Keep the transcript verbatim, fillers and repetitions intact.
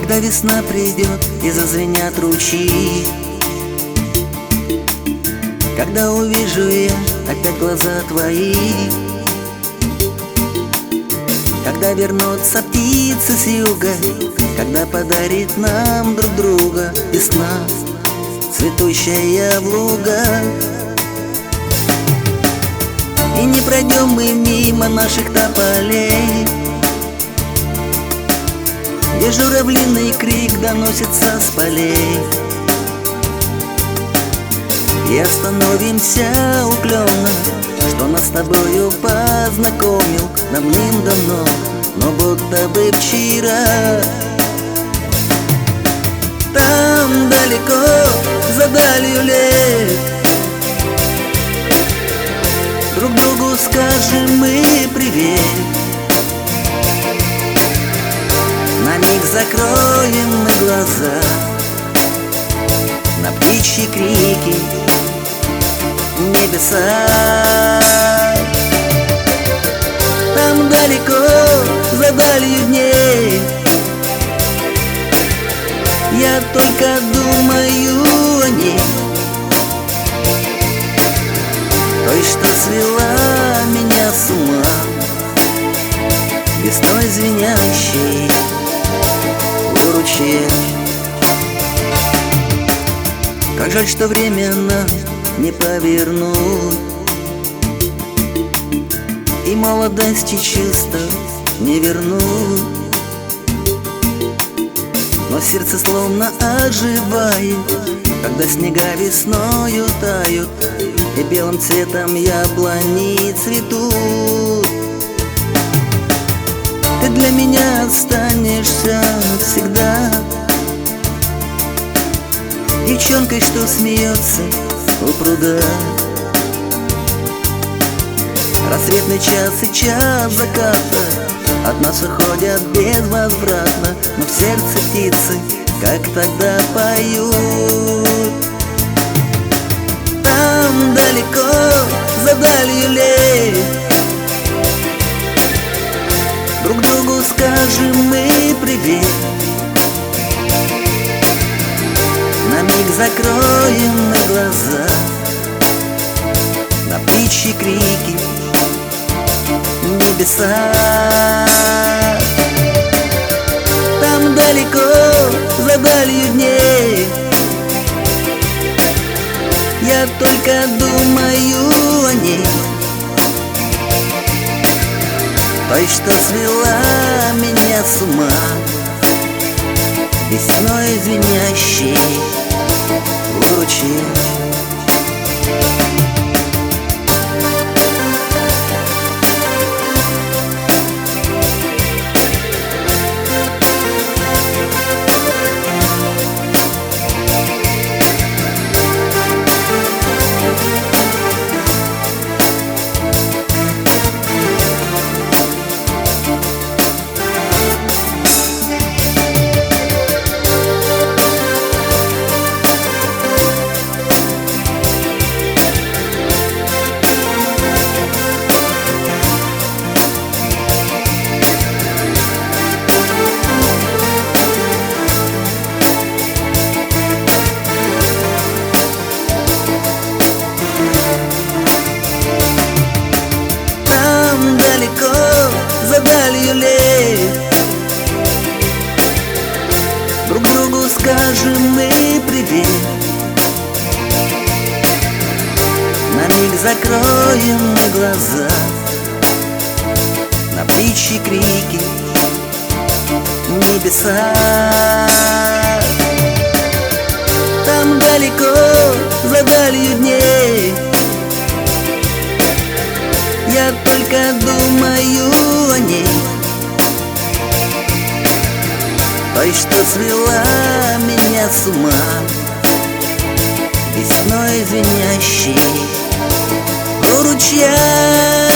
Когда весна придет и зазвенят ручьи, когда увижу я опять глаза твои, когда вернутся птицы с юга, когда подарит нам друг друга весна, цветущая в лугах. И не пройдем мы мимо наших тополей, где журавлиный крик доносится с полей. И остановимся уклонно, что нас с тобою познакомил давным-давно, но будто бы вчера. Там далеко, за далью лет, друг другу скажем мы привет. На миг закроем мы глаза на птичьи крики в небеса. Там далеко, за далью дней, я только думаю о ней, той, что свела меня с ума, весной звенящей у ручья. Как жаль, что время нам не повернуть, и молодости чувства не вернуть. Но сердце словно оживает, когда снега весною тают, и белым цветом яблони цветут. Ты для меня останешься навсегда девчонкой, что смеется у пруда. Рассветный час и час заката от нас уходят безвозвратно, но в сердце птицы, как тогда, поют. Там далеко, за далью лет, друг другу скажем мы привет. На миг закроем мы глаза на птичьи крики в небеса. Там далеко, за далью дней, я только думаю о ней, той, что свела меня с ума, весной звенящей у ручья. За далью лет, друг другу скажем мы привет. На миг закроем мы глаза на птичьи крики в небеса. Там далеко, за далью дней, я только думаю о ней, той, что свела меня с ума, весной звенящей у ручья.